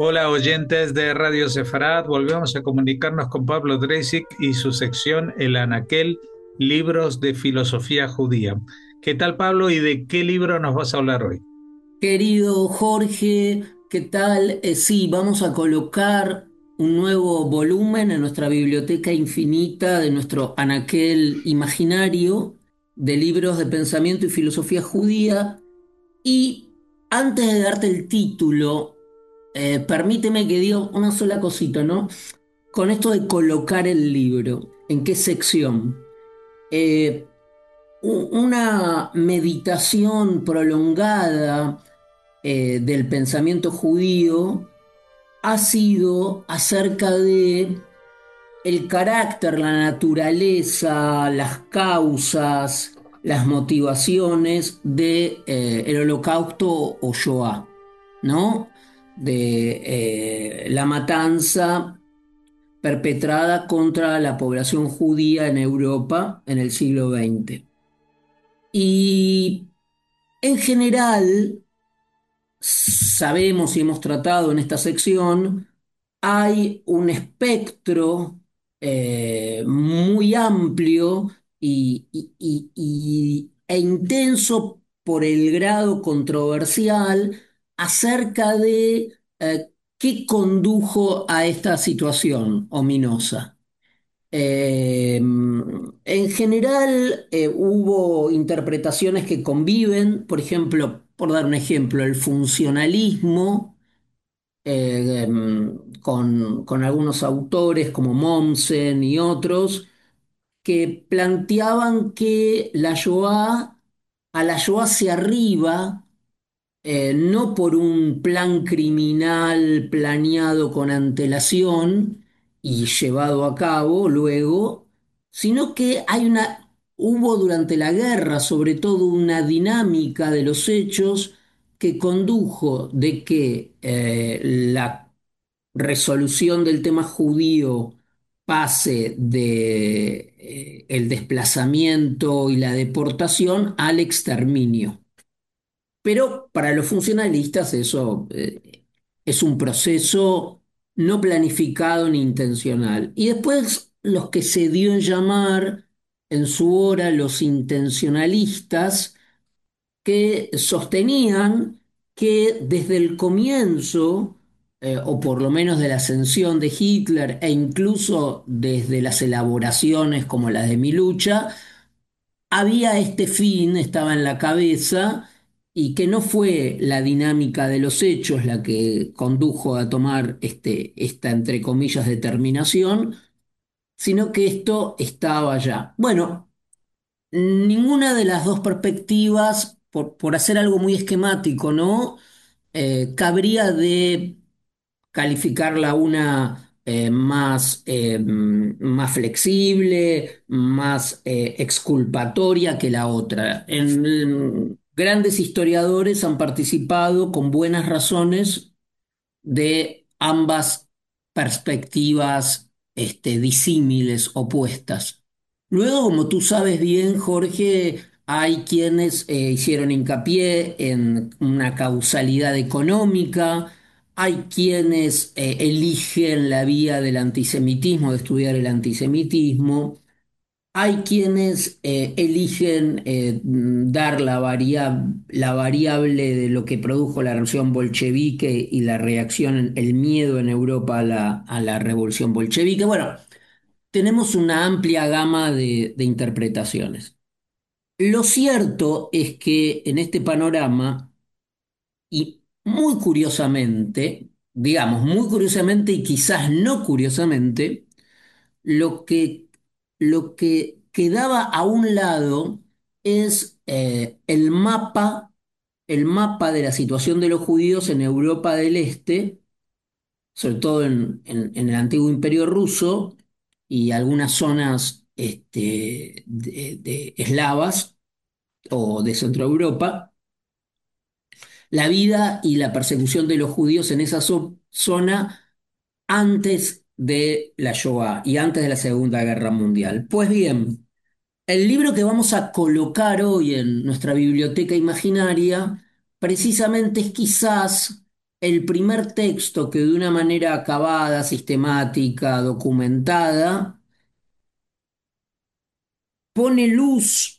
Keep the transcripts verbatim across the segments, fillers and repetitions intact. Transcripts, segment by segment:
Hola oyentes de Radio Sefarad, volvemos a comunicarnos con Pablo Dresik y su sección El Anaquel, libros de filosofía judía. ¿Qué tal, Pablo, y de qué libro nos vas a hablar hoy? Querido Jorge, ¿qué tal? Eh, sí, vamos a colocar un nuevo volumen en nuestra biblioteca infinita de nuestro anaquel imaginario de libros de pensamiento y filosofía judía. Y antes de darte el título, eh, permíteme que diga una sola cosita, ¿no? Con esto de colocar el libro, ¿en qué sección? Eh, u- una meditación prolongada eh, del pensamiento judío ha sido acerca de el carácter, la naturaleza, las causas, las motivaciones de eh, el Holocausto o Shoah, ¿no? De eh, la matanza perpetrada contra la población judía en Europa en el siglo veinte. Y en general, sabemos y hemos tratado en esta sección, hay un espectro eh, muy amplio y, y- y- y- e intenso por el grado controversial acerca de eh, qué condujo a esta situación ominosa. Eh, en general, eh, hubo interpretaciones que conviven, por ejemplo, por dar un ejemplo, el funcionalismo, eh, em, con, con algunos autores como Mommsen y otros, que planteaban que la Shoah, a la Shoah se arriba eh, no por un plan criminal planeado con antelación y llevado a cabo luego, sino que hay una, hubo durante la guerra sobre todo una dinámica de los hechos que condujo de que eh, la resolución del tema judío pase de eh, el desplazamiento y la deportación al exterminio. Pero para los funcionalistas eso eh, es un proceso no planificado ni intencional. Y después los que se dio en llamar en su hora los intencionalistas, que sostenían que desde el comienzo, eh, o por lo menos de la ascensión de Hitler e incluso desde las elaboraciones como las de Mi Lucha, había este fin, estaba en la cabeza, y que no fue la dinámica de los hechos la que condujo a tomar este, esta, entre comillas, determinación, sino que esto estaba ya. Bueno, ninguna de las dos perspectivas, por, por hacer algo muy esquemático, ¿no? Eh, cabría de calificarla una eh, más, eh, más flexible, más eh, exculpatoria que la otra. En, en- grandes historiadores han participado con buenas razones de ambas perspectivas este, disímiles, opuestas. Luego, como tú sabes bien, Jorge, hay quienes eh, hicieron hincapié en una causalidad económica, hay quienes eh, eligen la vía del antisemitismo, de estudiar el antisemitismo, hay quienes eh, eligen eh, dar la varia- la variable de lo que produjo la revolución bolchevique y la reacción, el miedo en Europa a la, a la revolución bolchevique. Bueno, tenemos una amplia gama de, de interpretaciones. Lo cierto es que en este panorama, y muy curiosamente, digamos, muy curiosamente y quizás no curiosamente, lo que, lo que quedaba a un lado es eh, el mapa, el mapa de la situación de los judíos en Europa del Este, sobre todo en, en- en el antiguo Imperio Ruso y algunas zonas este, de, de eslavas o de Centroeuropa, la vida y la persecución de los judíos en esa zo- zona antes de la Shoah y antes de la Segunda Guerra Mundial. Pues bien, el libro que vamos a colocar hoy en nuestra biblioteca imaginaria precisamente es quizás el primer texto que de una manera acabada, sistemática, documentada, pone luz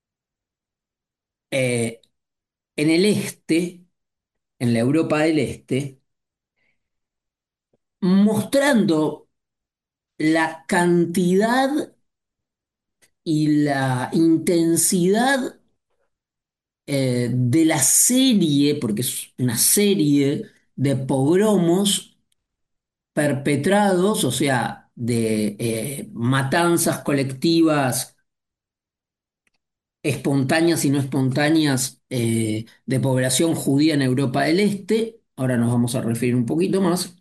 eh, en el este, en la Europa del Este, mostrando la cantidad y la intensidad eh, de la serie, porque es una serie de pogromos perpetrados, o sea, de eh, matanzas colectivas espontáneas y no espontáneas eh, de población judía en Europa del Este. Ahora nos vamos a referir un poquito más.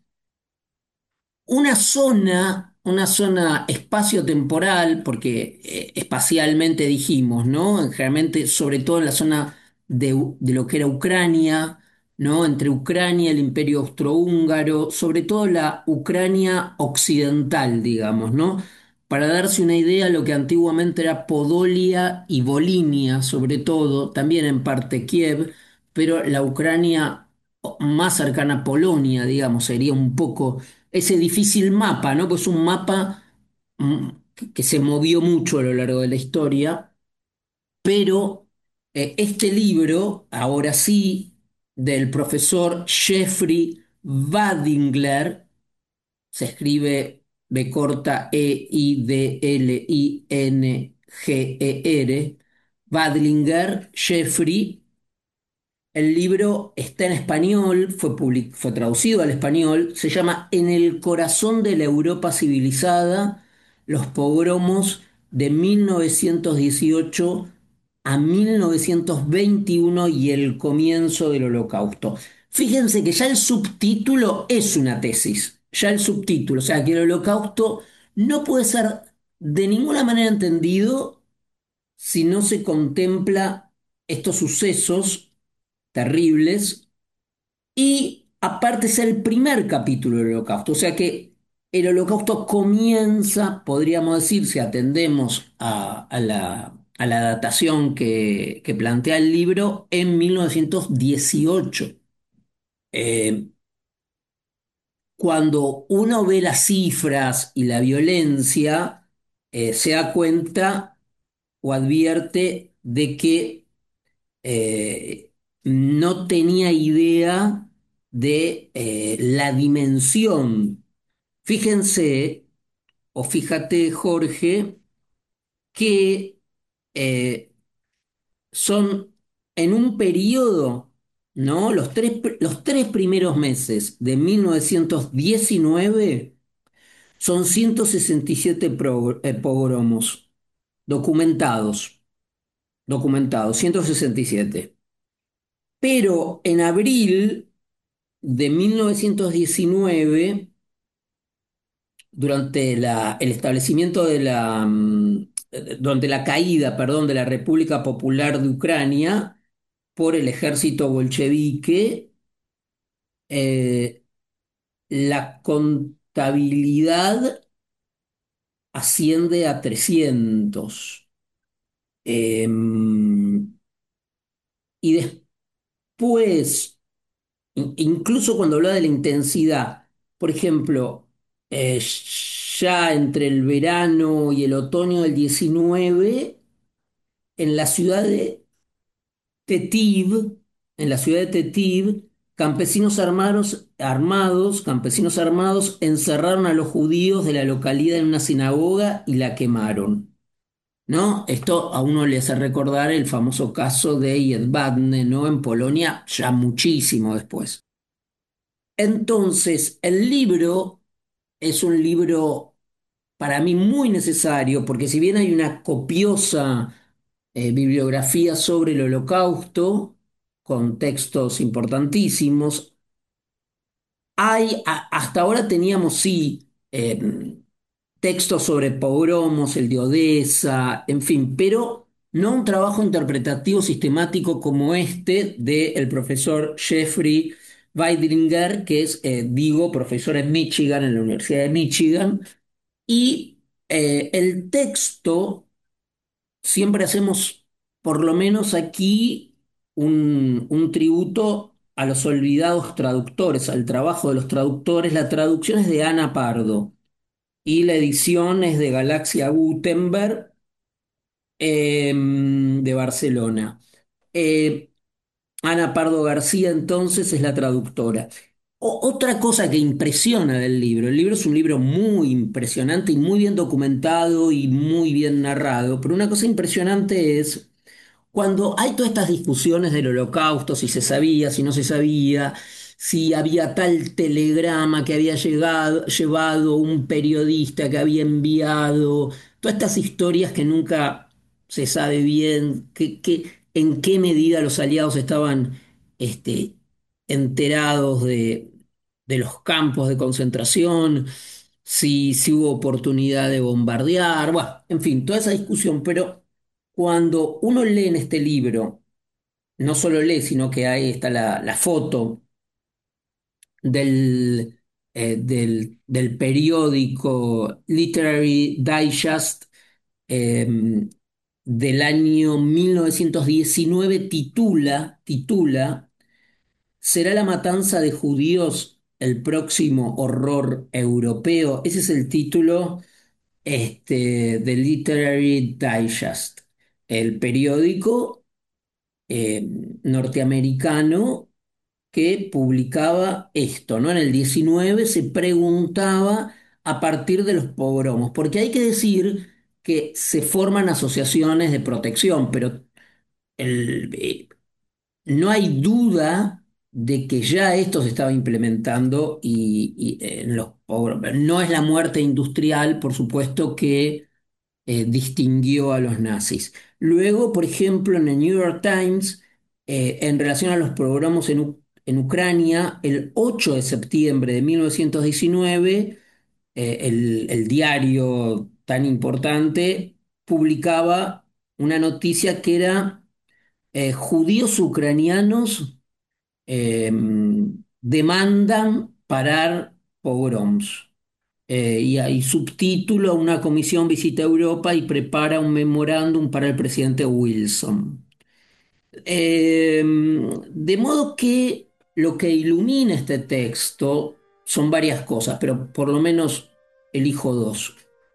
Una zona, una zona espacio-temporal, porque eh, espacialmente dijimos, ¿no? Generalmente, sobre todo en la zona de, U- de lo que era Ucrania, ¿no? Entre Ucrania, el Imperio Austrohúngaro, sobre todo la Ucrania occidental, digamos, ¿no? Para darse una idea, lo que antiguamente era Podolia y Volinia, sobre todo, también en parte Kiev, pero la Ucrania más cercana a Polonia, digamos, sería un poco ese difícil mapa, ¿no? Pues un mapa mm, que que se movió mucho a lo largo de la historia, pero eh, este libro, ahora sí, del profesor Jeffrey Wadingler, se escribe B corta E I D L I N G E R, Wadlinger, Jeffrey. El libro está en español, fue, public- fue traducido al español, se llama En el corazón de la Europa civilizada, los pogromos de mil novecientos dieciocho a mil novecientos veintiuno y el comienzo del Holocausto. Fíjense que ya el subtítulo es una tesis, ya el subtítulo, o sea que el Holocausto no puede ser de ninguna manera entendido si no se contempla estos sucesos terribles, y aparte es el primer capítulo del Holocausto, o sea que el Holocausto comienza, podríamos decir, si atendemos a, a la, a la datación que, que plantea el libro, en mil novecientos dieciocho. Eh, Cuando uno ve las cifras y la violencia, eh, se da cuenta o advierte de que eh, no tenía idea de eh, la dimensión. Fíjense, o fíjate, Jorge, que eh, son en un periodo, ¿no? Los tres, pr- los tres primeros meses de mil novecientos diecinueve son ciento sesenta y siete pro- eh, pogromos documentados, documentados, ciento sesenta y siete. Pero en abril de mil novecientos diecinueve, durante la- el establecimiento de la, mm, eh, durante la caída, perdón, de la República Popular de Ucrania por el ejército bolchevique, eh, la contabilidad asciende a trescientos. Em, y después, In- incluso cuando hablaba de la intensidad, por ejemplo, eh, ya entre el verano y el otoño del diecinueve, en la ciudad de Tetiv, en la ciudad de Tetiv, campesinos armados, armados, campesinos armados encerraron a los judíos de la localidad en una sinagoga y la quemaron. ¿No? Esto a uno le hace recordar el famoso caso de Jedwabne, ¿no? En Polonia, ya muchísimo después. Entonces, el libro es un libro para mí muy necesario, porque si bien hay una copiosa eh, bibliografía sobre el Holocausto, con textos importantísimos, hay, a- hasta ahora teníamos sí eh, textos sobre pogromos, el de Odessa, en fin, pero no un trabajo interpretativo sistemático como este del profesor Jeffrey Weidringer, que es, eh, digo, profesor en Michigan, en la Universidad de Michigan, y eh, el texto, siempre hacemos, por lo menos aquí, un, un tributo a los olvidados traductores, al trabajo de los traductores. La traducción es de Ana Pardo y la edición es de Galaxia Gutenberg, eh, de Barcelona. Eh, Ana Pardo García entonces es la traductora. O- otra cosa que impresiona del libro, el libro es un libro muy impresionante y muy bien documentado y muy bien narrado, pero una cosa impresionante es cuando hay todas estas discusiones del holocausto, si se sabía, si no se sabía, si había tal telegrama que había llegado, llevado un periodista que había enviado, todas estas historias que nunca se sabe bien que, que- en qué medida los aliados estaban este, enterados de, de los campos de concentración, si, si hubo oportunidad de bombardear, bueno, en fin, toda esa discusión, pero cuando uno lee en este libro, no solo lee, sino que ahí está la, la foto del, eh, del, del periódico Literary Digest, eh, del año mil novecientos diecinueve, titula, titula, ¿Será la matanza de judíos el próximo horror europeo? Ese es el título, este, de Literary Digest, el periódico eh, norteamericano que publicaba esto, ¿no? En el diecinueve se preguntaba a partir de los pogromos, porque hay que decir que se forman asociaciones de protección, pero el, eh, no hay duda de que ya esto se estaba implementando y, y, eh, en los pogromos. No es la muerte industrial, por supuesto, que eh, distinguió a los nazis. Luego, por ejemplo, en el New York Times, eh, en relación a los programas en, U- en Ucrania, el ocho de septiembre de mil novecientos diecinueve, eh, el, el diario tan importante publicaba una noticia que era eh, judíos ucranianos eh, demandan parar pogroms. Eh, y hay subtítulo: Una comisión visita Europa y prepara un memorándum para el presidente Wilson. Eh, de modo que lo que ilumina este texto son varias cosas, pero por lo menos elijo dos.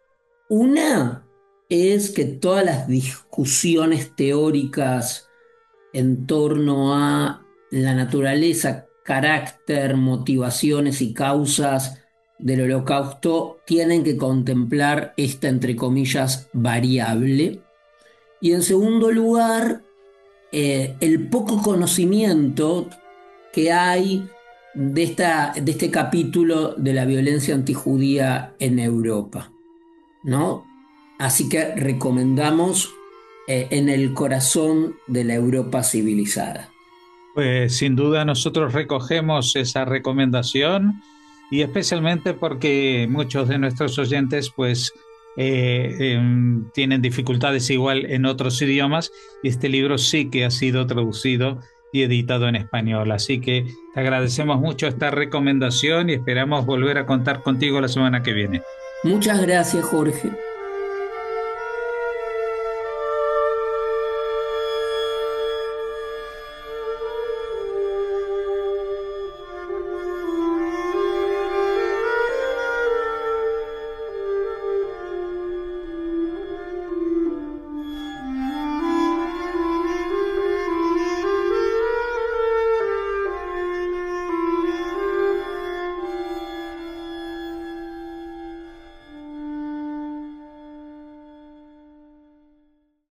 Una es que todas las discusiones teóricas en torno a la naturaleza, carácter, motivaciones y causas del holocausto tienen que contemplar esta, entre comillas, variable. Y en segundo lugar, eh, el poco conocimiento que hay de, esta, de este capítulo de la violencia antijudía en Europa, ¿no? Así que recomendamos eh, En el corazón de la Europa civilizada. Pues sin duda nosotros recogemos esa recomendación y especialmente porque muchos de nuestros oyentes pues eh, em, tienen dificultades igual en otros idiomas y este libro sí que ha sido traducido y editado en español. Así que te agradecemos mucho esta recomendación y esperamos volver a contar contigo la semana que viene. Muchas gracias, Jorge.